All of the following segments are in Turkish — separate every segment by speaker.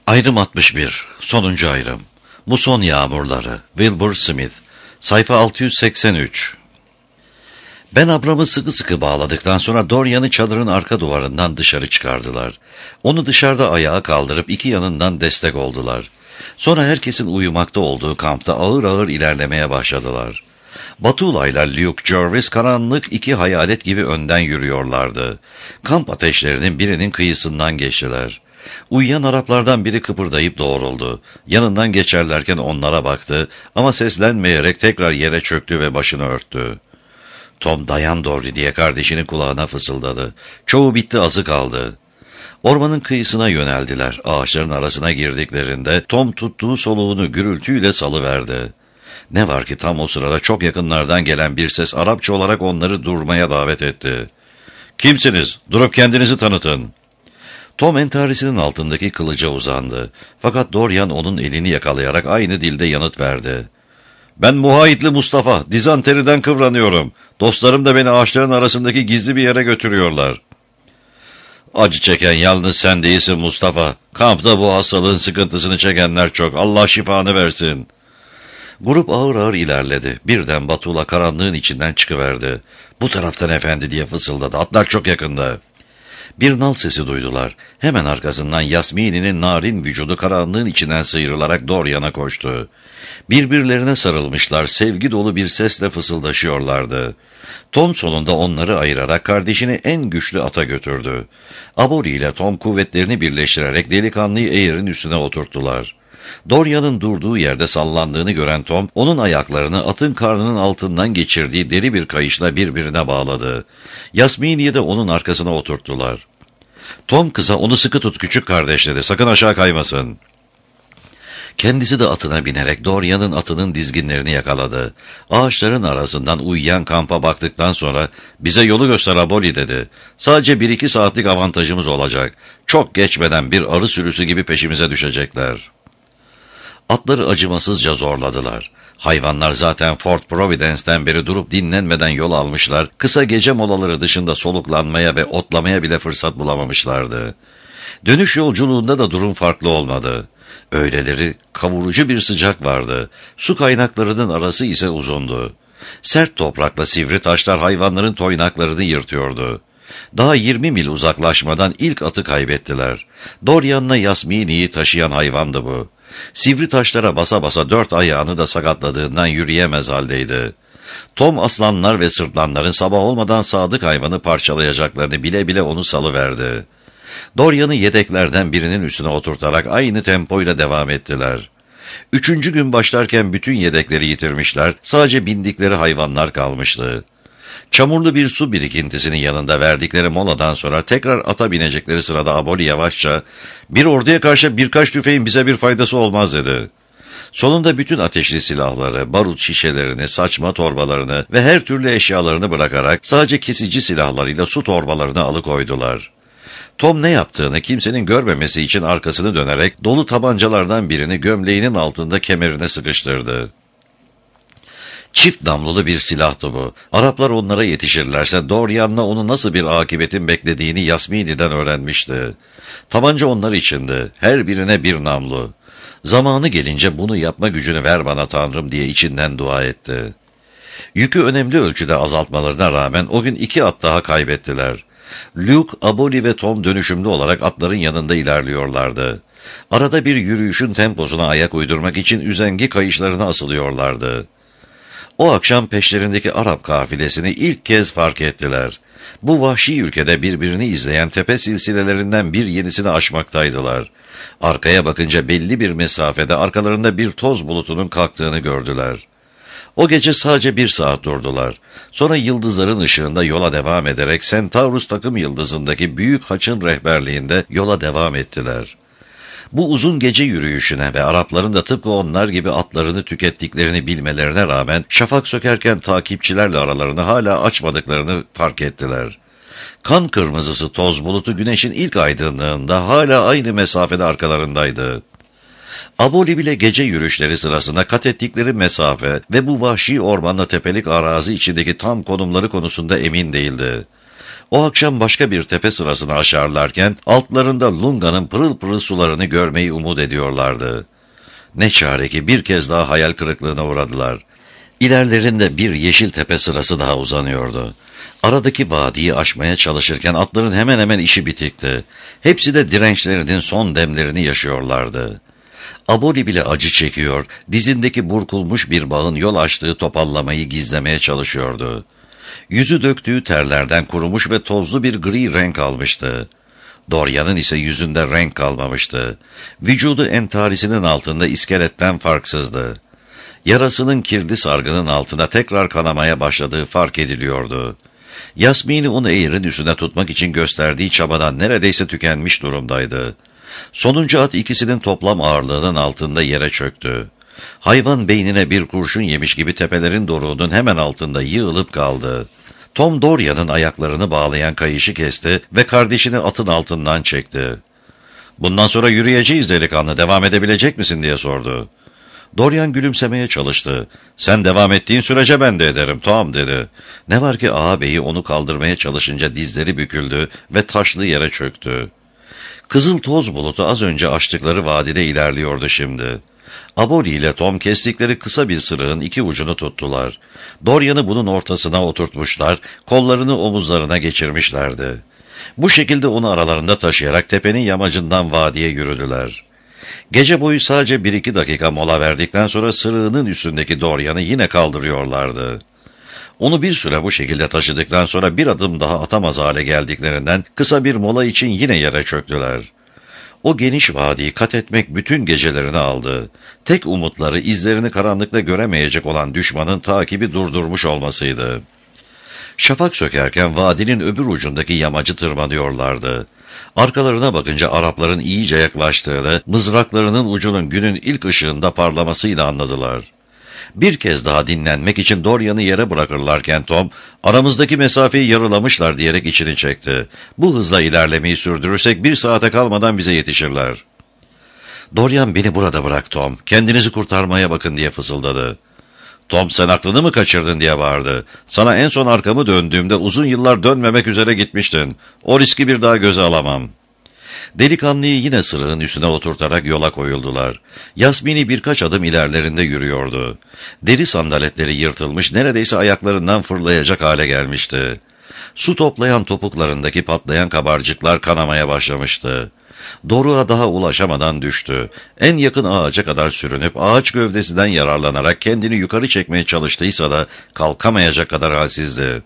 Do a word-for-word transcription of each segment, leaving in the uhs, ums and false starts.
Speaker 1: Ayrım altmış bir. Sonuncu ayrım. Muson yağmurları. Wilbur Smith. Sayfa altı yüz seksen üç. Ben Abram'ı sıkı sıkı bağladıktan sonra Dorian'ı çadırın arka duvarından dışarı çıkardılar. Onu dışarıda ayağa kaldırıp iki yanından destek oldular. Sonra herkesin uyumakta olduğu kampta ağır ağır ilerlemeye başladılar. Batula ile Luke Jervis karanlık iki hayalet gibi önden yürüyorlardı. Kamp ateşlerinin birinin kıyısından geçtiler. Uyuyan Araplardan biri kıpırdayıp doğruldu. Yanından geçerlerken onlara baktı ama seslenmeyerek tekrar yere çöktü ve başını örttü. Tom, dayan Dory diye kardeşinin kulağına fısıldadı. Çoğu bitti, azı kaldı. Ormanın kıyısına yöneldiler. Ağaçların arasına girdiklerinde Tom tuttuğu soluğunu gürültüyle salıverdi. Ne var ki tam o sırada çok yakınlardan gelen bir ses Arapça olarak onları durmaya davet etti. "Kimsiniz? Durup kendinizi tanıtın." Tom entarisinin altındaki kılıca uzandı. Fakat Dorian onun elini yakalayarak aynı dilde yanıt verdi. "Ben Muhayitli Mustafa, dizanteriden kıvranıyorum. Dostlarım da beni ağaçların arasındaki gizli bir yere götürüyorlar." "Acı çeken yalnız sen değilsin Mustafa. Kampta bu hastalığın sıkıntısını çekenler çok. Allah şifanı versin." Grup ağır ağır ilerledi. Birden Batula karanlığın içinden çıkıverdi. "Bu taraftan efendi," diye fısıldadı. "Atlar çok yakında." Bir nal sesi duydular. Hemen arkasından Yasmini'nin narin vücudu karanlığın içinden sıyrılarak Dorian'a koştu. Birbirlerine sarılmışlar, sevgi dolu bir sesle fısıldaşıyorlardı. Tom sonunda onları ayırarak kardeşini en güçlü ata götürdü. Abori ile Tom kuvvetlerini birleştirerek delikanlıyı eğerin üstüne oturttular. Dorian'ın durduğu yerde sallandığını gören Tom, onun ayaklarını atın karnının altından geçirdiği deri bir kayışla birbirine bağladı. Yasmini'yi de onun arkasına oturttular. Tom kıza, "Onu sıkı tut küçük kardeş," dedi. "Sakın aşağı kaymasın." Kendisi de atına binerek Dorian'ın atının dizginlerini yakaladı. Ağaçların arasından uyuyan kampa baktıktan sonra, "Bize yolu göster Aboli," dedi. "Sadece bir iki saatlik avantajımız olacak. Çok geçmeden bir arı sürüsü gibi peşimize düşecekler." Atları acımasızca zorladılar. Hayvanlar zaten Fort Providence'den beri durup dinlenmeden yol almışlar, kısa gece molaları dışında soluklanmaya ve otlamaya bile fırsat bulamamışlardı. Dönüş yolculuğunda da durum farklı olmadı. Öğleleri kavurucu bir sıcak vardı. Su kaynaklarının arası ise uzundu. Sert toprakla sivri taşlar hayvanların toynaklarını yırtıyordu. Daha yirmi mil uzaklaşmadan ilk atı kaybettiler. Dorian'la Yasmini'yi taşıyan hayvandı bu. Sivri taşlara basa basa dört ayağını da sakatladığından yürüyemez haldeydi. Tom, aslanlar ve sırtlanların sabah olmadan sadık hayvanı parçalayacaklarını bile bile onu salıverdi. Dorian'ı yedeklerden birinin üstüne oturtarak aynı tempoyla devam ettiler. Üçüncü gün başlarken bütün yedekleri yitirmişler, sadece bindikleri hayvanlar kalmıştı. Çamurlu bir su birikintisinin yanında verdikleri moladan sonra tekrar ata binecekleri sırada Aboli yavaşça, "Bir orduya karşı birkaç tüfeğin bize bir faydası olmaz," dedi. Sonunda bütün ateşli silahları, barut şişelerini, saçma torbalarını ve her türlü eşyalarını bırakarak sadece kesici silahlarıyla su torbalarını alıkoydular. Tom ne yaptığını kimsenin görmemesi için arkasını dönerek dolu tabancalardan birini gömleğinin altında kemerine sıkıştırdı. Çift namlulu bir silahtı bu. Araplar onlara yetişirlerse Dorian'la onu nasıl bir akıbetin beklediğini Yasmini'den öğrenmişti. Tabanca onlar içindi. Her birine bir namlu. Zamanı gelince bunu yapma gücünü ver bana Tanrım diye içinden dua etti. Yükü önemli ölçüde azaltmalarına rağmen o gün iki at daha kaybettiler. Luke, Aboli ve Tom dönüşümlü olarak atların yanında ilerliyorlardı. Arada bir yürüyüşün temposuna ayak uydurmak için üzengi kayışlarına asılıyorlardı. O akşam peşlerindeki Arap kafilesini ilk kez fark ettiler. Bu vahşi ülkede birbirini izleyen tepe silsilelerinden bir yenisini aşmaktaydılar. Arkaya bakınca belli bir mesafede arkalarında bir toz bulutunun kalktığını gördüler. O gece sadece bir saat durdular. Sonra yıldızların ışığında yola devam ederek Centaurus takım yıldızındaki büyük haçın rehberliğinde yola devam ettiler. Bu uzun gece yürüyüşüne ve Arapların da tıpkı onlar gibi atlarını tükettiklerini bilmelerine rağmen şafak sökerken takipçilerle aralarını hala açmadıklarını fark ettiler. Kan kırmızısı toz bulutu güneşin ilk aydınlığında hala aynı mesafede arkalarındaydı. Aboli bile gece yürüyüşleri sırasında kat ettikleri mesafe ve bu vahşi ormanla tepelik arazi içindeki tam konumları konusunda emin değildi. O akşam başka bir tepe sırasını aşarlarken altlarında Lunga'nın pırıl pırıl sularını görmeyi umut ediyorlardı. Ne çare ki bir kez daha hayal kırıklığına uğradılar. İlerlerinde bir yeşil tepe sırası daha uzanıyordu. Aradaki vadiyi aşmaya çalışırken atların hemen hemen işi bitikti. Hepsi de dirençlerinin son demlerini yaşıyorlardı. Aboli bile acı çekiyor, dizindeki burkulmuş bir bağın yol açtığı topallamayı gizlemeye çalışıyordu. Yüzü döktüğü terlerden kurumuş ve tozlu bir gri renk almıştı. Dorian'ın ise yüzünde renk kalmamıştı. Vücudu entarisinin altında iskeletten farksızdı. Yarasının kirli sargının altına tekrar kanamaya başladığı fark ediliyordu. Yasmin'i onu eğrin üstüne tutmak için gösterdiği çabadan neredeyse tükenmiş durumdaydı. Sonuncu at ikisinin toplam ağırlığının altında yere çöktü. Hayvan beynine bir kurşun yemiş gibi tepelerin doruğunun hemen altında yığılıp kaldı. Tom Dorian'ın ayaklarını bağlayan kayışı kesti ve kardeşini atın altından çekti. "Bundan sonra yürüyeceğiz delikanlı, devam edebilecek misin?" diye sordu. Dorian gülümsemeye çalıştı. "Sen devam ettiğin sürece ben de ederim Tom," dedi. Ne var ki ağabeyi onu kaldırmaya çalışınca dizleri büküldü ve taşlı yere çöktü. Kızıl toz bulutu az önce açtıkları vadide ilerliyordu şimdi. Aboli ile Tom kestikleri kısa bir sırığın iki ucunu tuttular. Dorian'ı bunun ortasına oturtmuşlar, kollarını omuzlarına geçirmişlerdi. Bu şekilde onu aralarında taşıyarak tepenin yamacından vadiye yürüdüler. Gece boyu sadece bir iki dakika mola verdikten sonra sırığının üstündeki Dorian'ı yine kaldırıyorlardı. Onu bir süre bu şekilde taşıdıktan sonra bir adım daha atamaz hale geldiklerinden kısa bir mola için yine yere çöktüler. O geniş vadiyi kat etmek bütün gecelerini aldı. Tek umutları izlerini karanlıkta göremeyecek olan düşmanın takibi durdurmuş olmasıydı. Şafak sökerken vadinin öbür ucundaki yamacı tırmanıyorlardı. Arkalarına bakınca Arapların iyice yaklaştığını, mızraklarının ucunun günün ilk ışığında parlamasıyla anladılar. Bir kez daha dinlenmek için Dorian'ı yere bırakırlarken Tom, "Aramızdaki mesafeyi yarılamışlar," diyerek içini çekti. "Bu hızla ilerlemeyi sürdürürsek bir saate kalmadan bize yetişirler." Dorian, "Beni burada bırak Tom, kendinizi kurtarmaya bakın," diye fısıldadı. Tom, "Sen aklını mı kaçırdın?" diye bağırdı. "Sana en son arkamı döndüğümde uzun yıllar dönmemek üzere gitmiştin. O riski bir daha göze alamam." Delikanlıyı yine sırığın üstüne oturtarak yola koyuldular. Yasmin'i birkaç adım ilerlerinde yürüyordu. Deri sandaletleri yırtılmış, neredeyse ayaklarından fırlayacak hale gelmişti. Su toplayan topuklarındaki patlayan kabarcıklar kanamaya başlamıştı. Doruğa daha ulaşamadan düştü. En yakın ağaca kadar sürünüp ağaç gövdesinden yararlanarak kendini yukarı çekmeye çalıştıysa da kalkamayacak kadar halsizdi.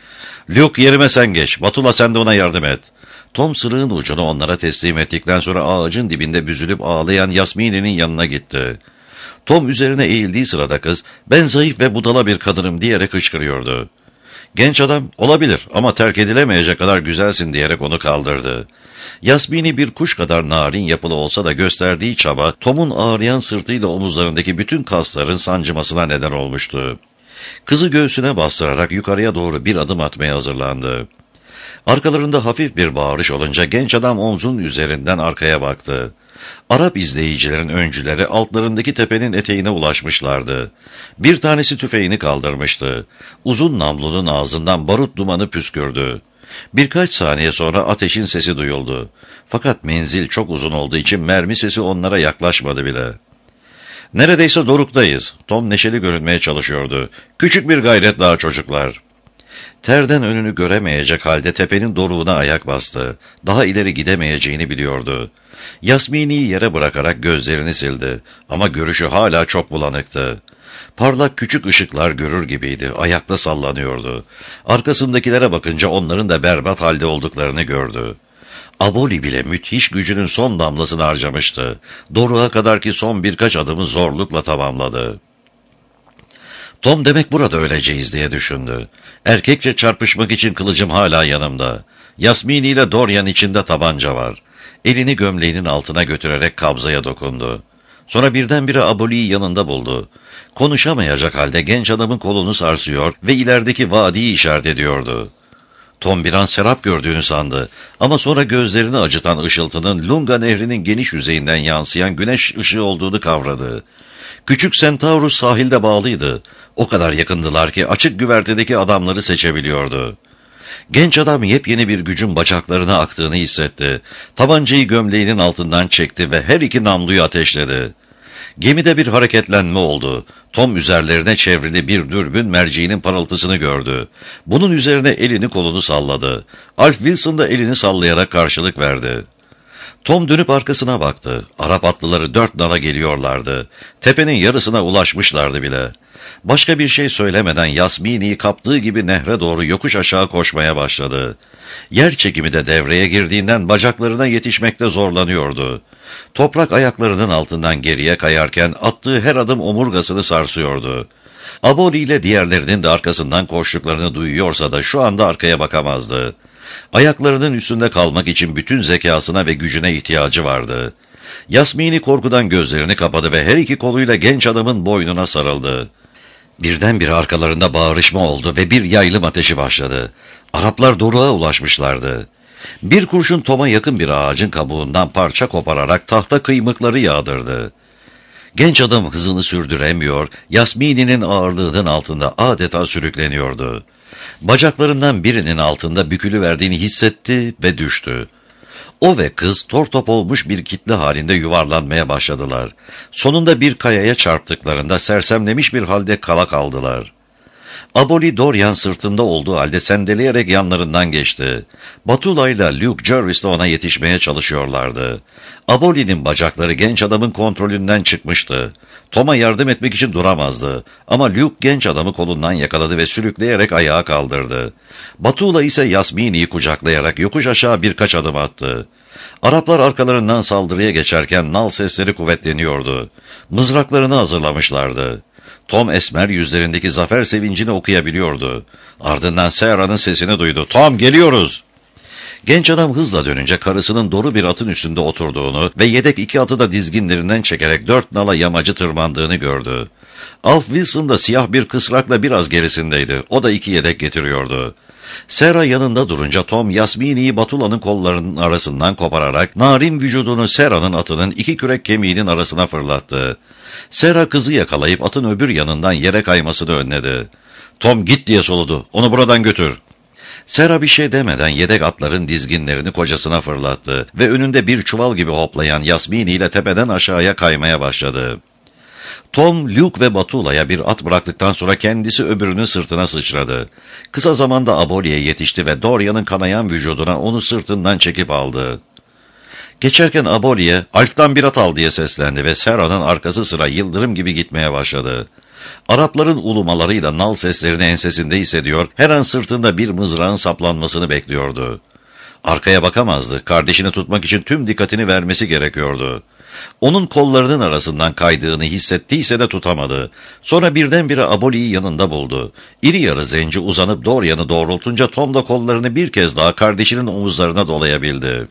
Speaker 1: "Luke, yerime sen geç. Batula, sen de ona yardım et." Tom sırığın ucunu onlara teslim ettikten sonra ağacın dibinde büzülüp ağlayan Yasmin'in yanına gitti. Tom üzerine eğildiği sırada kız, "Ben zayıf ve budala bir kadınım," diyerek hıçkırıyordu. Genç adam, "Olabilir ama terk edilemeyecek kadar güzelsin," diyerek onu kaldırdı. Yasmin'i bir kuş kadar narin yapılı olsa da gösterdiği çaba, Tom'un ağrıyan sırtıyla omuzlarındaki bütün kasların sancımasına neden olmuştu. Kızı göğsüne bastırarak yukarıya doğru bir adım atmaya hazırlandı. Arkalarında hafif bir bağırış olunca genç adam omzun üzerinden arkaya baktı. Arap izleyicilerin öncüleri altlarındaki tepenin eteğine ulaşmışlardı. Bir tanesi tüfeğini kaldırmıştı. Uzun namlunun ağzından barut dumanı püskürdü. Birkaç saniye sonra ateşin sesi duyuldu. Fakat menzil çok uzun olduğu için mermi sesi onlara yaklaşmadı bile. "Neredeyse doruktayız." Tom neşeli görünmeye çalışıyordu. "Küçük bir gayret daha çocuklar." Terden önünü göremeyecek halde tepenin doruğuna ayak bastı. Daha ileri gidemeyeceğini biliyordu. Yasmin'i yere bırakarak gözlerini sildi. Ama görüşü hala çok bulanıktı. Parlak küçük ışıklar görür gibiydi. Ayakta sallanıyordu. Arkasındakilere bakınca onların da berbat halde olduklarını gördü. Aboli bile müthiş gücünün son damlasını harcamıştı. Doruğa kadarki son birkaç adımı zorlukla tamamladı. Tom, "Demek burada öleceğiz," diye düşündü. "Erkekçe çarpışmak için kılıcım hala yanımda. Yasmin ile Dorian içinde tabanca var." Elini gömleğinin altına götürerek kabzaya dokundu. Sonra birdenbire Aboli'yi yanında buldu. Konuşamayacak halde genç adamın kolunu sarsıyor ve ilerideki vadiyi işaret ediyordu. Tom bir an serap gördüğünü sandı ama sonra gözlerini acıtan ışıltının Lunga Nehri'nin geniş yüzeyinden yansıyan güneş ışığı olduğunu kavradı. Küçük Centaurus sahilde bağlıydı. O kadar yakındılar ki açık güvertedeki adamları seçebiliyordu. Genç adam yepyeni bir gücün bacaklarına aktığını hissetti. Tabancayı gömleğinin altından çekti ve her iki namluyu ateşledi. Gemide bir hareketlenme oldu. Tom üzerlerine çevrili bir dürbün merceğinin parıltısını gördü. Bunun üzerine elini kolunu salladı. Alf Wilson da elini sallayarak karşılık verdi. Tom dönüp arkasına baktı. Arap atlıları dört nala geliyorlardı. Tepenin yarısına ulaşmışlardı bile. Başka bir şey söylemeden Yasmini'yi kaptığı gibi nehre doğru yokuş aşağı koşmaya başladı. Yer çekimi de devreye girdiğinden bacaklarına yetişmekte zorlanıyordu. Toprak ayaklarının altından geriye kayarken attığı her adım omurgasını sarsıyordu. Aboli ile diğerlerinin de arkasından koştuklarını duyuyorsa da şu anda arkaya bakamazdı. Ayaklarının üstünde kalmak için bütün zekasına ve gücüne ihtiyacı vardı. Yasmini korkudan gözlerini kapadı ve her iki koluyla genç adamın boynuna sarıldı. Birdenbire arkalarında bağırışma oldu ve bir yaylım ateşi başladı. Araplar doruğa ulaşmışlardı. Bir kurşun Tom'a yakın bir ağacın kabuğundan parça kopararak tahta kıymıkları yağdırdı. Genç adam hızını sürdüremiyor, Yasmini'nin ağırlığının altında adeta sürükleniyordu. Bacaklarından birinin altında bükülüverdiğini hissetti ve düştü. O ve kız tortop olmuş bir kitle halinde yuvarlanmaya başladılar. Sonunda bir kayaya çarptıklarında sersemlemiş bir halde kala kaldılar. Aboli Dorian sırtında olduğu halde sendeleyerek yanlarından geçti. Batula ile Luke Jervis de ona yetişmeye çalışıyorlardı. Aboli'nin bacakları genç adamın kontrolünden çıkmıştı. Tom'a yardım etmek için duramazdı. Ama Luke genç adamı kolundan yakaladı ve sürükleyerek ayağa kaldırdı. Batula ise Yasmini'yi kucaklayarak yokuş aşağı birkaç adım attı. Araplar arkalarından saldırıya geçerken nal sesleri kuvvetleniyordu. Mızraklarını hazırlamışlardı. Tom esmer yüzlerindeki zafer sevincini okuyabiliyordu. Ardından Sarah'nın sesini duydu. "Tom, geliyoruz!" Genç adam hızla dönünce karısının doğru bir atın üstünde oturduğunu ve yedek iki atı da dizginlerinden çekerek dört nala yamacı tırmandığını gördü. Alf Wilson da siyah bir kısrakla biraz gerisindeydi. O da iki yedek getiriyordu. Sarah yanında durunca Tom Yasmini'yi Batula'nın kollarının arasından kopararak narin vücudunu Sarah'nın atının iki kürek kemiğinin arasına fırlattı. Sarah kızı yakalayıp atın öbür yanından yere kaymasını önledi. "Tom, git!" diye soludu. "Onu buradan götür." Sarah bir şey demeden yedek atların dizginlerini kocasına fırlattı ve önünde bir çuval gibi hoplayan Yasmini ile tepeden aşağıya kaymaya başladı. Tom, Luke ve Batula'ya bir at bıraktıktan sonra kendisi öbürünün sırtına sıçradı. Kısa zamanda Aboli'ye yetişti ve Dorian'ın kanayan vücuduna onu sırtından çekip aldı. Geçerken Aboli'ye "Alf'tan bir at al" diye seslendi ve Sarah'nın arkası sıra yıldırım gibi gitmeye başladı. Arapların ulumalarıyla nal seslerini ensesinde hissediyor, her an sırtında bir mızrağın saplanmasını bekliyordu. Arkaya bakamazdı, kardeşini tutmak için tüm dikkatini vermesi gerekiyordu. Onun kollarının arasından kaydığını hissettiyse de tutamadı. Sonra birdenbire Aboli'yi yanında buldu. İri yarı zenci uzanıp Dorian'ı doğrultunca Tom da kollarını bir kez daha kardeşinin omuzlarına dolayabildi.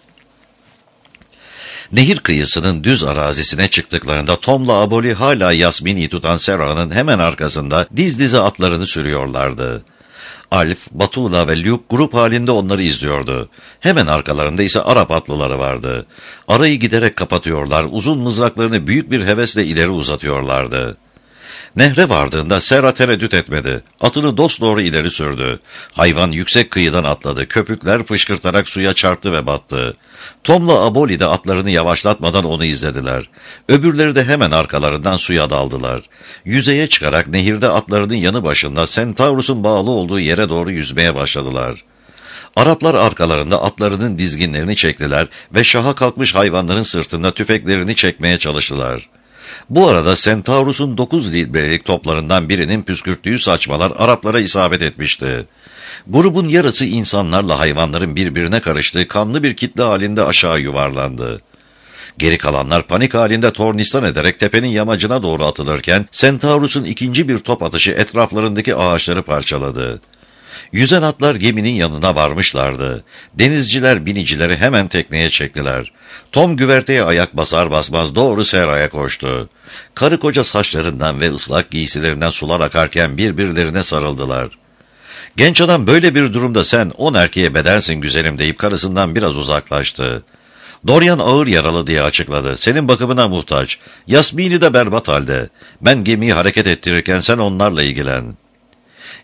Speaker 1: Nehir kıyısının düz arazisine çıktıklarında Tom'la Aboli hala Yasmini'yi tutan Sarah'nın hemen arkasında diz dize atlarını sürüyorlardı. Alf, Batula ve Luke grup halinde onları izliyordu. Hemen arkalarında ise Arap atlıları vardı. Arayı giderek kapatıyorlar, uzun mızraklarını büyük bir hevesle ileri uzatıyorlardı. Nehre vardığında Sarah tereddüt etmedi. Atını dosdoğru ileri sürdü. Hayvan yüksek kıyıdan atladı. Köpükler fışkırtarak suya çarptı ve battı. Tom'la Aboli de atlarını yavaşlatmadan onu izlediler. Öbürleri de hemen arkalarından suya daldılar. Yüzeye çıkarak nehirde atlarının yanı başında Centaurus'un bağlı olduğu yere doğru yüzmeye başladılar. Araplar arkalarında atlarının dizginlerini çektiler ve şaha kalkmış hayvanların sırtında tüfeklerini çekmeye çalıştılar. Bu arada Centaurus'un dokuz librelik toplarından birinin püskürttüğü saçmalar Araplara isabet etmişti. Grubun yarısı insanlarla hayvanların birbirine karıştığı kanlı bir kitle halinde aşağı yuvarlandı. Geri kalanlar panik halinde tornistan ederek tepenin yamacına doğru atılırken Centaurus'un ikinci bir top atışı etraflarındaki ağaçları parçaladı. Yüzen atlar geminin yanına varmışlardı. Denizciler binicileri hemen tekneye çektiler. Tom güverteye ayak basar basmaz doğru Sarah'a koştu. Karı koca saçlarından ve ıslak giysilerinden sular akarken birbirlerine sarıldılar. Genç adam böyle bir durumda sen on erkeğe bedelsin güzelim deyip karısından biraz uzaklaştı. Dorian ağır yaralı diye açıkladı. Senin bakımına muhtaç. Yasmini de berbat halde. Ben gemiyi hareket ettirirken sen onlarla ilgilen.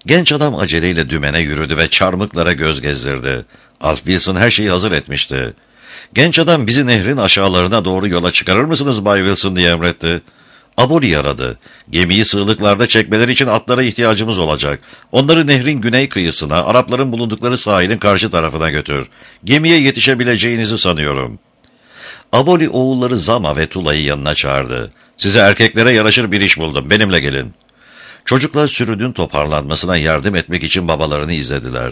Speaker 1: Genç adam aceleyle dümene yürüdü ve çarmıklara göz gezdirdi. Alf Wilson her şeyi hazır etmişti. Genç adam, bizi nehrin aşağılarına doğru yola çıkarır mısınız Bay Wilson diye emretti. Aboli aradı. Gemiyi sığlıklarda çekmeleri için atlara ihtiyacımız olacak. Onları nehrin güney kıyısına, Arapların bulundukları sahilin karşı tarafına götür. Gemiye yetişebileceğinizi sanıyorum. Aboli oğulları Zama ve Tula'yı yanına çağırdı. Size erkeklere yaraşır bir iş buldum, benimle gelin. Çocuklar sürünün toparlanmasına yardım etmek için babalarını izlediler.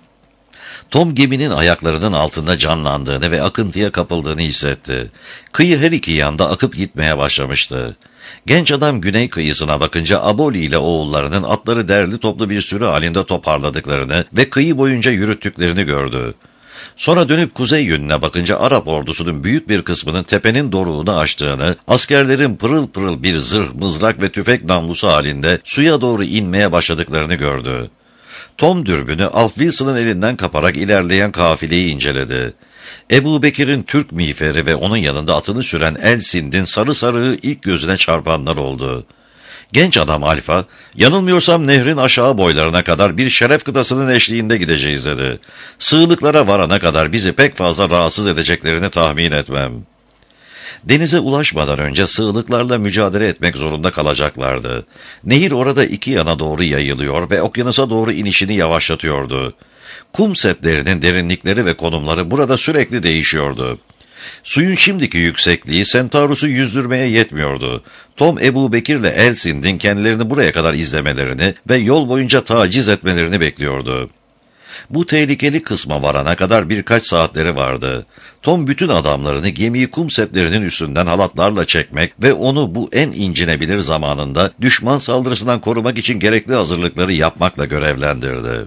Speaker 1: Tom geminin ayaklarının altında canlandığını ve akıntıya kapıldığını hissetti. Kıyı her iki yanda akıp gitmeye başlamıştı. Genç adam güney kıyısına bakınca Aboli ile oğullarının atları derli toplu bir sürü halinde toparladıklarını ve kıyı boyunca yürüttüklerini gördü. Sonra dönüp kuzey yönüne bakınca Arap ordusunun büyük bir kısmının tepenin doruğunu aştığını, askerlerin pırıl pırıl bir zırh, mızrak ve tüfek namlusu halinde suya doğru inmeye başladıklarını gördü. Tom dürbünü Alf Wilson'ın elinden kaparak ilerleyen kafileyi inceledi. Ebu Bekir'in Türk miğferi ve onun yanında atını süren El Sind'in sarı sarığı ilk gözüne çarpanlar oldu. Genç adam Alf'a, yanılmıyorsam nehrin aşağı boylarına kadar bir şeref kıtasının eşliğinde gideceğiz dedi. Sığlıklara varana kadar bizi pek fazla rahatsız edeceklerini tahmin etmem. Denize ulaşmadan önce sığlıklarla mücadele etmek zorunda kalacaklardı. Nehir orada iki yana doğru yayılıyor ve okyanusa doğru inişini yavaşlatıyordu. Kum setlerinin derinlikleri ve konumları burada sürekli değişiyordu. Suyun şimdiki yüksekliği Centaurus'u yüzdürmeye yetmiyordu. Tom, Ebu Bekir'le El Sind'in kendilerini buraya kadar izlemelerini ve yol boyunca taciz etmelerini bekliyordu. Bu tehlikeli kısma varana kadar birkaç saatleri vardı. Tom bütün adamlarını gemiyi kum setlerinin üstünden halatlarla çekmek ve onu bu en incinebilir zamanında düşman saldırısından korumak için gerekli hazırlıkları yapmakla görevlendirdi.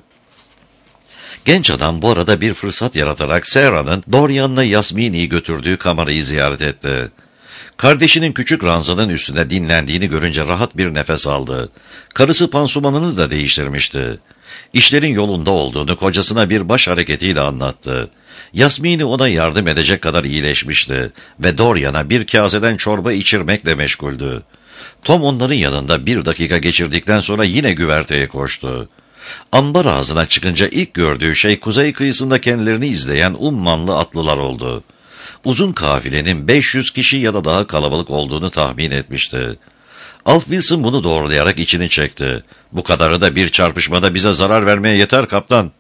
Speaker 1: Genç adam bu arada bir fırsat yaratarak Sarah'nın Dorian'la Yasmini'yi götürdüğü kamerayı ziyaret etti. Kardeşinin küçük ranzanın üstünde dinlendiğini görünce rahat bir nefes aldı. Karısı pansumanını da değiştirmişti. İşlerin yolunda olduğunu kocasına bir baş hareketiyle anlattı. Yasmini ona yardım edecek kadar iyileşmişti ve Dorian'a bir kaseden çorba içirmekle meşguldü. Tom onların yanında bir dakika geçirdikten sonra yine güverteye koştu. Ambar ağzına çıkınca ilk gördüğü şey kuzey kıyısında kendilerini izleyen ummanlı atlılar oldu. Uzun kafilenin beş yüz kişi ya da daha kalabalık olduğunu tahmin etmişti. Alf Wilson bunu doğrulayarak içini çekti. Bu kadarı da bir çarpışmada bize zarar vermeye yeter kaptan.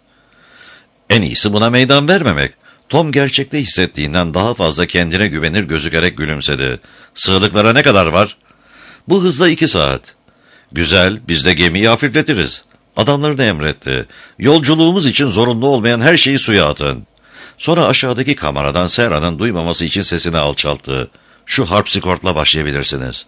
Speaker 1: En iyisi buna meydan vermemek. Tom gerçekte hissettiğinden daha fazla kendine güvenir gözükerek gülümsedi. Sığlıklara ne kadar var? Bu hızla iki saat. Güzel, biz de gemiyi hafifletiriz. Adamlarını emretti. Yolculuğumuz için zorunlu olmayan her şeyi suya atın. Sonra aşağıdaki kameradan Sarah'nın duymaması için sesini alçalttı. Şu harpsikortla başlayabilirsiniz.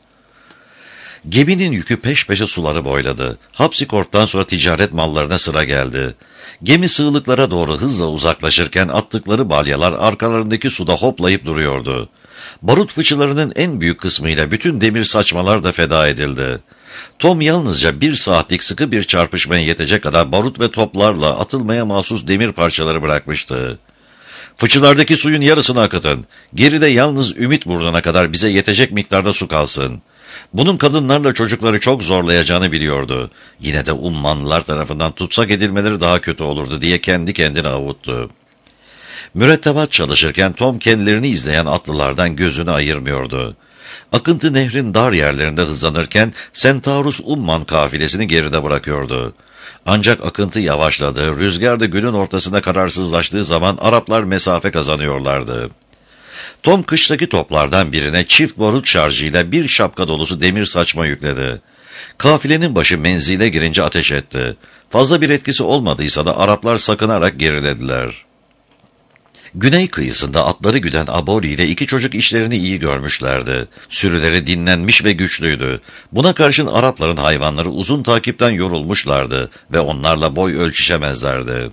Speaker 1: Geminin yükü peş peşe suları boyladı. Harpsikorttan sonra ticaret mallarına sıra geldi. Gemi sığlıklara doğru hızla uzaklaşırken attıkları balyalar arkalarındaki suda hoplayıp duruyordu. Barut fıçılarının en büyük kısmıyla bütün demir saçmalar da feda edildi. Tom yalnızca bir saatlik sıkı bir çarpışmaya yetecek kadar barut ve toplarla atılmaya mahsus demir parçaları bırakmıştı. Fıçılardaki suyun yarısını akıtın. Geride yalnız Ümit burnuna kadar bize yetecek miktarda su kalsın. Bunun kadınlarla çocukları çok zorlayacağını biliyordu. Yine de Ummanlılar tarafından tutsak edilmeleri daha kötü olurdu diye kendi kendine avuttu. Mürettebat çalışırken Tom kendilerini izleyen atlılardan gözünü ayırmıyordu. Akıntı nehrin dar yerlerinde hızlanırken Centaurus Umman kafilesini geride bırakıyordu. Ancak akıntı yavaşladı, rüzgar da günün ortasında kararsızlaştığı zaman Araplar mesafe kazanıyorlardı. Tom kıştaki toplardan birine çift barut şarjıyla bir şapka dolusu demir saçma yükledi. Kafilenin başı menzile girince ateş etti. Fazla bir etkisi olmadıysa da Araplar sakınarak gerilediler. Güney kıyısında atları güden Aboli ile iki çocuk işlerini iyi görmüşlerdi. Sürüleri dinlenmiş ve güçlüydü. Buna karşın Arapların hayvanları uzun takipten yorulmuşlardı ve onlarla boy ölçüşemezlerdi.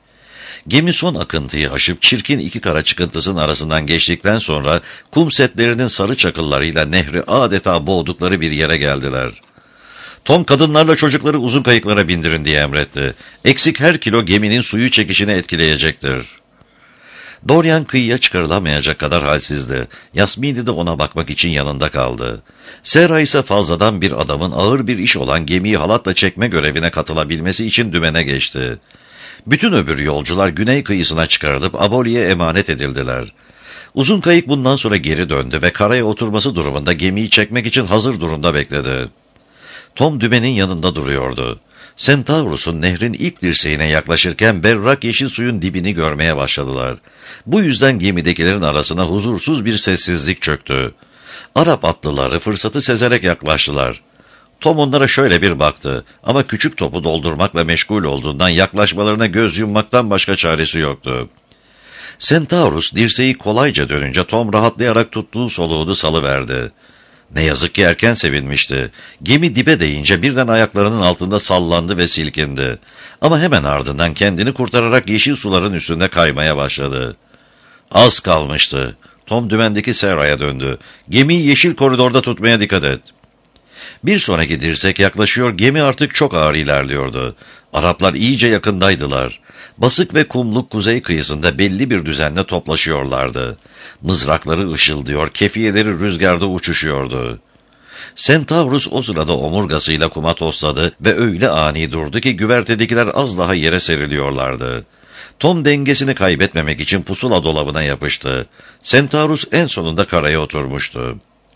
Speaker 1: Gemi son akıntıyı aşıp çirkin iki kara çıkıntısının arasından geçtikten sonra kum setlerinin sarı çakıllarıyla nehri adeta boğdukları bir yere geldiler. Tom kadınlarla çocukları uzun kayıklara bindirin diye emretti. Eksik her kilo geminin suyu çekişini etkileyecektir. Dorian kıyıya çıkarılamayacak kadar halsizdi. Yasmini de ona bakmak için yanında kaldı. Sarah ise fazladan bir adamın ağır bir iş olan gemiyi halatla çekme görevine katılabilmesi için dümene geçti. Bütün öbür yolcular güney kıyısına çıkarılıp Aboli'ye emanet edildiler. Uzun kayık bundan sonra geri döndü ve karaya oturması durumunda gemiyi çekmek için hazır durumda bekledi. Tom dümenin yanında duruyordu. Centaurus'un nehrin ilk dirseğine yaklaşırken berrak yeşil suyun dibini görmeye başladılar. Bu yüzden gemidekilerin arasına huzursuz bir sessizlik çöktü. Arap atlıları fırsatı sezerek yaklaştılar. Tom onlara şöyle bir baktı ama küçük topu doldurmakla meşgul olduğundan yaklaşmalarına göz yummaktan başka çaresi yoktu. Centaurus dirseği kolayca dönünce Tom rahatlayarak tuttuğu soluğunu salıverdi. Ne yazık ki erken sevinmişti. Gemi dibe değince birden ayaklarının altında sallandı ve silkindi. Ama hemen ardından kendini kurtararak yeşil suların üstünde kaymaya başladı. Az kalmıştı. Tom dümendeki Sarah'a döndü. Gemiyi yeşil koridorda tutmaya dikkat et. Bir sonraki dirsek yaklaşıyor, gemi artık çok ağır ilerliyordu. Araplar iyice yakındaydılar. Basık ve kumluk kuzey kıyısında belli bir düzenle toplaşıyorlardı. Mızrakları ışıldıyor, kefiyeleri rüzgarda uçuşuyordu. Centaurus o sırada omurgasıyla kuma tosladı ve öyle ani durdu ki güvertedekiler az daha yere seriliyorlardı. Tom dengesini kaybetmemek için pusula dolabına yapıştı. Centaurus en sonunda karaya oturmuştu.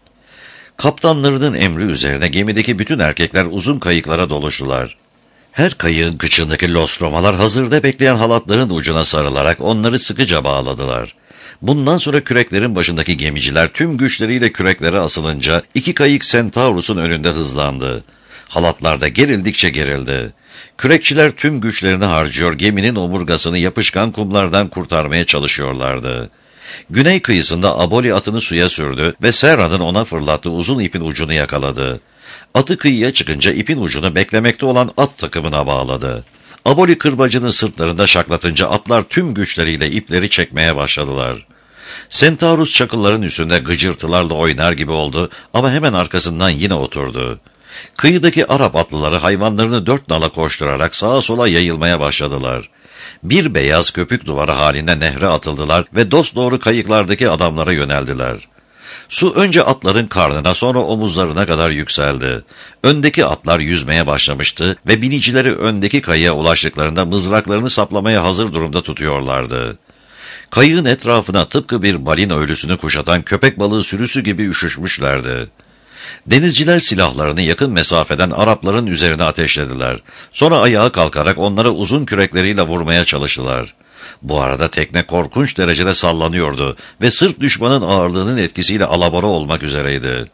Speaker 1: Kaptanlarının emri üzerine gemideki bütün erkekler uzun kayıklara doluştular. Her kayığın kıçındaki lostromalar hazırda bekleyen halatların ucuna sarılarak onları sıkıca bağladılar. Bundan sonra küreklerin başındaki gemiciler tüm güçleriyle küreklere asılınca iki kayık Centaurus'un önünde hızlandı. Halatlar da gerildikçe gerildi. Kürekçiler tüm güçlerini harcıyor, geminin omurgasını yapışkan kumlardan kurtarmaya çalışıyorlardı. Güney kıyısında Aboli atını suya sürdü ve Sarah'ın ona fırlattığı uzun ipin ucunu yakaladı. Atı kıyıya çıkınca ipin ucunu beklemekte olan at takımına bağladı. Aboli kırbacını sırtlarında şaklatınca atlar tüm güçleriyle ipleri çekmeye başladılar. Centaurus çakılların üstünde gıcırtılarla oynar gibi oldu ama hemen arkasından yine oturdu. Kıyıdaki Arap atlıları hayvanlarını dört nala koşturarak sağa sola yayılmaya başladılar. Bir beyaz köpük duvarı halinde nehre atıldılar ve dosdoğru kayıklardaki adamlara yöneldiler. Su önce atların karnına sonra omuzlarına kadar yükseldi. Öndeki atlar yüzmeye başlamıştı ve binicileri öndeki kayığa ulaştıklarında mızraklarını saplamaya hazır durumda tutuyorlardı. Kayığın etrafına tıpkı bir balina ölüsünü kuşatan köpek balığı sürüsü gibi üşüşmüşlerdi. Denizciler silahlarını yakın mesafeden Arapların üzerine ateşlediler. Sonra ayağa kalkarak onlara uzun kürekleriyle vurmaya çalıştılar. Bu arada tekne korkunç derecede sallanıyordu ve sırf düşmanın ağırlığının etkisiyle alabora olmak üzereydi.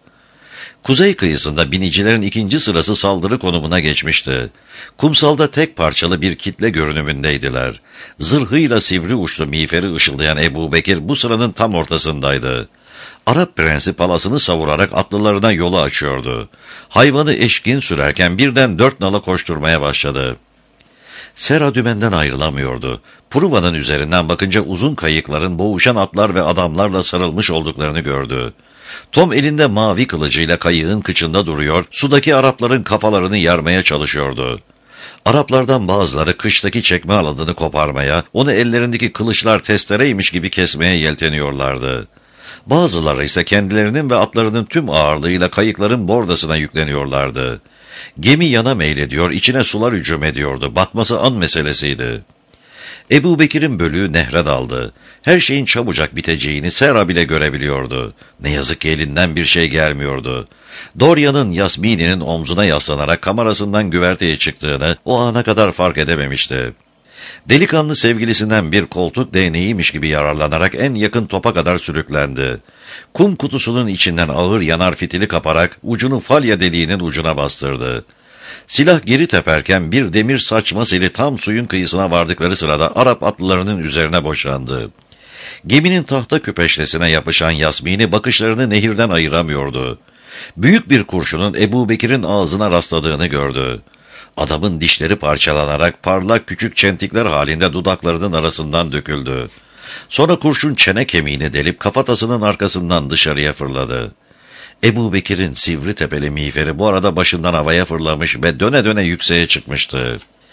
Speaker 1: Kuzey kıyısında binicilerin ikinci sırası saldırı konumuna geçmişti. Kumsalda tek parçalı bir kitle görünümündeydiler. Zırhıyla sivri uçlu miğferi ışıldayan Ebu Bekir bu sıranın tam ortasındaydı. Arap prensi palasını savurarak atlılarına yolu açıyordu. Hayvanı eşkin sürerken birden dört nala koşturmaya başladı. Sarah dümenden ayrılamıyordu. Pruva'nın üzerinden bakınca uzun kayıkların boğuşan atlar ve adamlarla sarılmış olduklarını gördü. Tom elinde mavi kılıcıyla kayığın kıçında duruyor, sudaki Arapların kafalarını yarmaya çalışıyordu. Araplardan bazıları kıştaki çekme aladını koparmaya, onu ellerindeki kılıçlar testereymiş gibi kesmeye yelteniyorlardı. Bazıları ise kendilerinin ve atlarının tüm ağırlığıyla kayıkların bordasına yükleniyorlardı. Gemi yana meylediyor, içine sular hücum ediyordu. Batması an meselesiydi. Ebu Bekir'in bölüğü nehre daldı. Her şeyin çabucak biteceğini Sarah bile görebiliyordu. Ne yazık ki elinden bir şey gelmiyordu. Dorian'ın Yasmini'nin omzuna yaslanarak kamerasından güverteye çıktığını o ana kadar fark edememişti. Delikanlı sevgilisinden bir koltuk değneğiymiş gibi yararlanarak en yakın topa kadar sürüklendi. Kum kutusunun içinden ağır yanar fitili kaparak ucunu falya deliğinin ucuna bastırdı. Silah geri teperken bir demir saçma seli tam suyun kıyısına vardıkları sırada Arap atlılarının üzerine boşandı. Geminin tahta küpeştesine yapışan Yasmini bakışlarını nehirden ayıramıyordu. Büyük bir kurşunun Ebu Bekir'in ağzına rastladığını gördü. Adamın dişleri parçalanarak parlak küçük çentikler halinde dudaklarının arasından döküldü. Sonra kurşun çene kemiğini delip kafatasının arkasından dışarıya fırladı. Ebu Bekir'in sivri tepeli miğferi bu arada başından havaya fırlamış ve döne döne yükseğe çıkmıştı.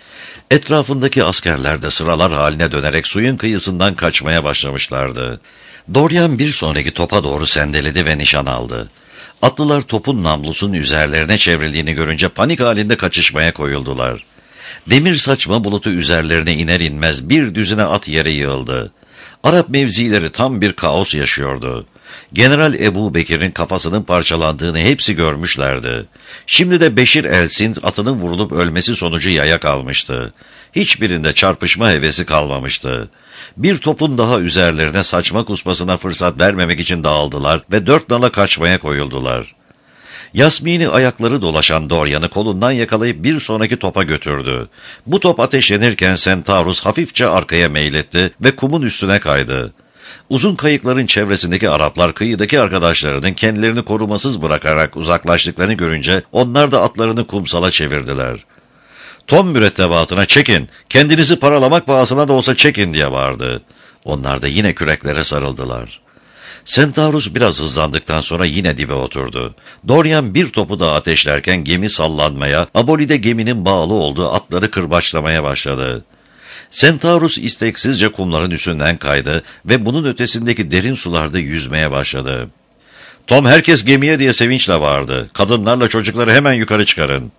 Speaker 1: Etrafındaki askerler de sıralar haline dönerek suyun kıyısından kaçmaya başlamışlardı. Dorian bir sonraki topa doğru sendeledi ve nişan aldı. Atlılar topun namlusunun üzerlerine çevrildiğini görünce panik halinde kaçışmaya koyuldular. Demir saçma bulutu üzerlerine iner inmez bir düzine at yere yığıldı. Arap mevzileri tam bir kaos yaşıyordu. General Ebu Bekir'in kafasının parçalandığını hepsi görmüşlerdi. Şimdi de Beşir el-Sind atının vurulup ölmesi sonucu yaya kalmıştı. Hiçbirinde çarpışma hevesi kalmamıştı. Bir topun daha üzerlerine saçma kusmasına fırsat vermemek için dağıldılar ve dört nala kaçmaya koyuldular. Yasmin'i ayakları dolaşan Dorian'ı kolundan yakalayıp bir sonraki topa götürdü. Bu top ateşlenirken Centaurus hafifçe arkaya meyletti ve kumun üstüne kaydı. Uzun kayıkların çevresindeki Araplar kıyıdaki arkadaşlarının kendilerini korumasız bırakarak uzaklaştıklarını görünce onlar da atlarını kumsala çevirdiler. Tom mürettebatına çekin, kendinizi paralamak pahasına da olsa çekin diye bağırdı. Onlar da yine küreklere sarıldılar. Centaurus biraz hızlandıktan sonra yine dibe oturdu. Dorian bir topu daha ateşlerken gemi sallanmaya, Aboli de geminin bağlı olduğu atları kırbaçlamaya başladı. Centaurus isteksizce kumların üstünden kaydı ve bunun ötesindeki derin sularda yüzmeye başladı. Tom herkes gemiye diye sevinçle bağırdı. Kadınlarla çocukları hemen yukarı çıkarın.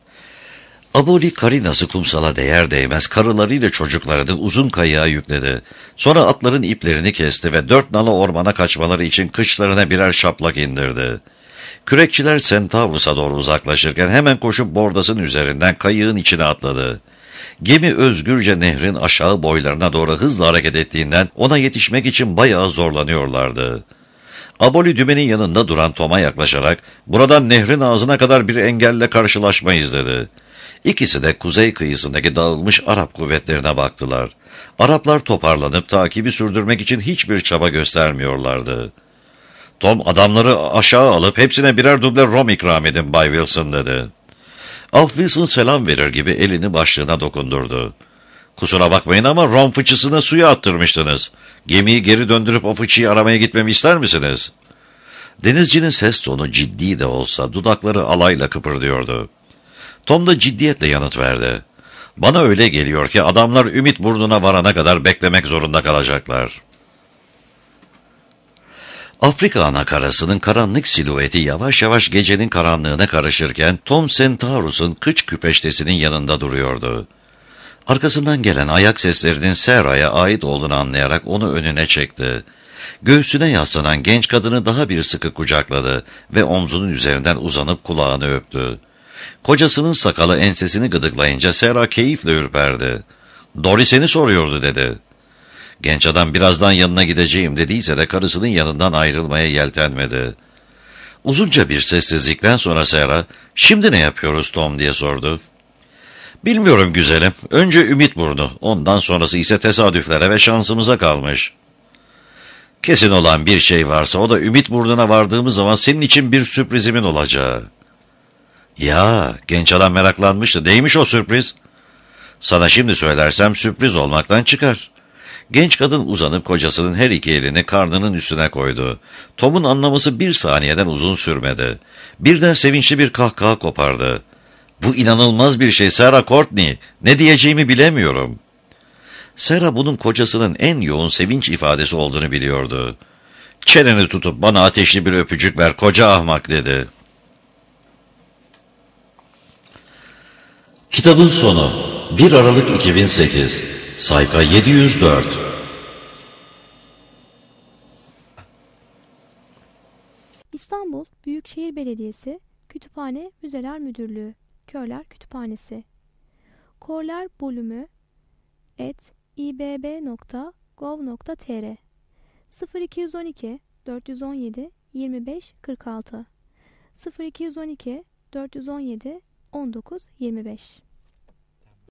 Speaker 1: Aboli karinası kumsala değer değmez karılarıyla çocuklarını uzun kayığa yükledi. Sonra atların iplerini kesti ve dört nala ormana kaçmaları için kıçlarına birer şaplak indirdi. Kürekçiler Centaurus'a doğru uzaklaşırken hemen koşup bordasın üzerinden kayığın içine atladı. Gemi özgürce nehrin aşağı boylarına doğru hızla hareket ettiğinden ona yetişmek için bayağı zorlanıyorlardı. Aboli dümenin yanında duran Tom'a yaklaşarak buradan nehrin ağzına kadar bir engelle karşılaşmayız dedi. İkisi de kuzey kıyısındaki dağılmış Arap kuvvetlerine baktılar. Araplar toparlanıp takibi sürdürmek için hiçbir çaba göstermiyorlardı. Tom adamları aşağı alıp hepsine birer duble rom ikram edin Bay Wilson dedi. Alf Wilson selam verir gibi elini başlığına dokundurdu. Kusura bakmayın ama rom fıçısını suya attırmıştınız. Gemiyi geri döndürüp o fıçıyı aramaya gitmemi ister misiniz? Denizcinin ses tonu ciddi de olsa dudakları alayla kıpırdıyordu. Tom da ciddiyetle yanıt verdi. Bana öyle geliyor ki adamlar Ümit burnuna varana kadar beklemek zorunda kalacaklar. Afrika anakarasının karanlık silüeti yavaş yavaş gecenin karanlığına karışırken Tom Centaurus'un kıç küpeştesinin yanında duruyordu. Arkasından gelen ayak seslerinin Sarah'ya ait olduğunu anlayarak onu önüne çekti. Göğsüne yaslanan genç kadını daha bir sıkı kucakladı ve omzunun üzerinden uzanıp kulağını öptü. Kocasının sakalı ensesini gıdıklayınca Sarah keyifle ürperdi. "Dory seni soruyordu" dedi. Genç adam birazdan yanına gideceğim dediyse de karısının yanından ayrılmaya yeltenmedi. Uzunca bir sessizlikten sonra Sarah, "Şimdi ne yapıyoruz Tom?" diye sordu. "Bilmiyorum güzelim. Önce Ümitburnu, ondan sonrası ise tesadüflere ve şansımıza kalmış." "Kesin olan bir şey varsa o da Ümitburnu'na vardığımız zaman senin için bir sürprizimin olacağı." "Ya," genç adam meraklanmıştı. "Neymiş o sürpriz?" "Sana şimdi söylersem sürpriz olmaktan çıkar." Genç kadın uzanıp kocasının her iki elini karnının üstüne koydu. Tom'un anlaması bir saniyeden uzun sürmedi. Birden sevinçli bir kahkaha kopardı. "Bu inanılmaz bir şey Sarah Courtney. Ne diyeceğimi bilemiyorum." Sarah bunun kocasının en yoğun sevinç ifadesi olduğunu biliyordu. "Çeneni tutup bana ateşli bir öpücük ver koca ahmak" dedi. Kitabın sonu bir Aralık iki bin sekiz Sayfa yedi yüz dört.
Speaker 2: İstanbul Büyükşehir Belediyesi Kütüphane Müzeler Müdürlüğü Körler Kütüphanesi Korler bölümü et ibb nokta gov nokta tr sıfır iki on iki dört on yedi yirmi beş kırk altı sıfır iki on iki dört on yedi on dokuz yirmi beş